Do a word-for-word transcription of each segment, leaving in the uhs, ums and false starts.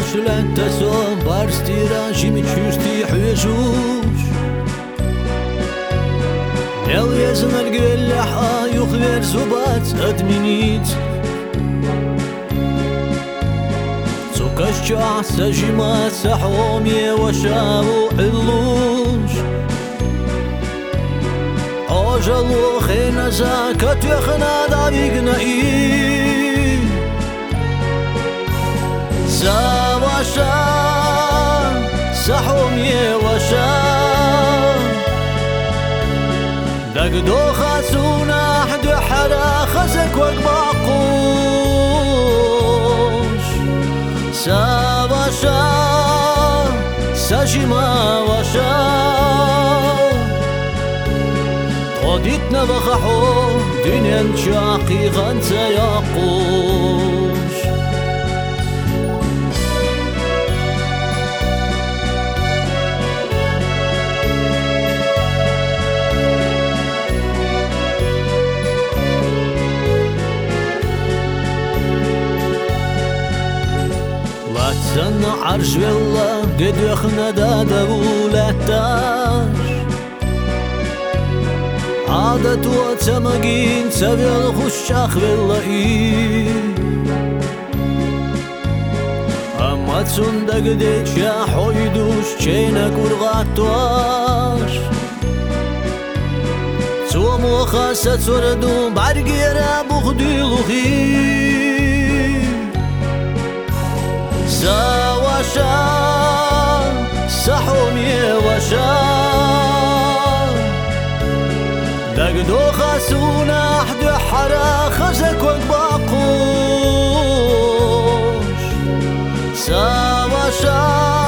اشلت تسوم بارستي راجي تشوستي حيجوش يل يزمر قلحا يخبر زبات ادمينيت سوكشجع سجمات سحومي وشاو علوش أجلو خينا زاكت يخنا دابيقنا إيه زاوشا سحومي وشا دقدو خاسونا حد حرا خزك وقباقوش ساوشا سجما وشا قديتنا بخحو دنيا شاقي غنت يقوش لا تسنى عرش بالله قد يخنا دا دولتاش عادت وتمجين سبيل خشاخ بالله أما تصندق ديت يا حويدوش شينك ورغاتواش توم وخاصة تردو بعرقيرا بخدي لغي ساوشا سحومي وشا دقدو خاسونا حد حرا خزك وقباقوش ساوشا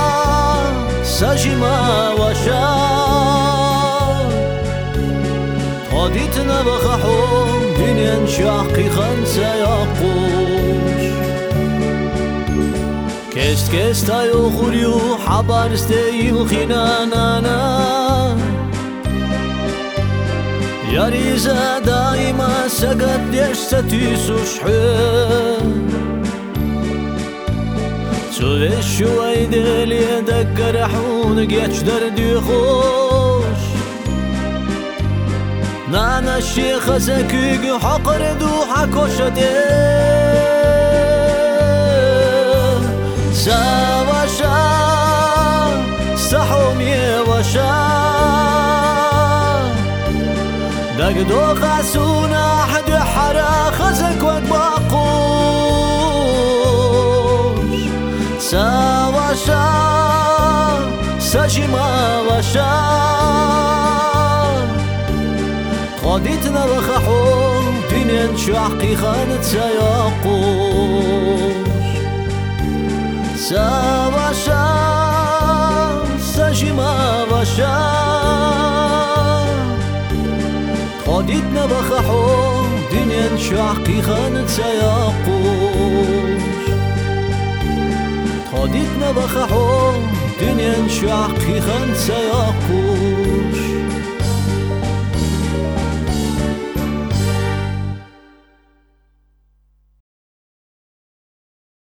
سجما وشا قديتنا بخحو دنيا شاقي خنسا يقوش كست كست ايو خوريو حبارستيو خينانانا ياريزا دايما سقط يشتتي سشحن سوذي شوي ديلي دقر حونك يشدر ديخوش نانا الشيخ زكيق حقر دوحة كوشتي ساوشا سحومي وشا دقدو خاسونا حد حرا خزك وقباقوش ساوشا سجما وشا قديتنا بخحو دنيا شعقي خانت سياقوش ساوشا سجما وشا قديتنا بخحو دنيا شعقي خانت سياقوش قديتنا بخحو دنيا شعقي خانت سياقوش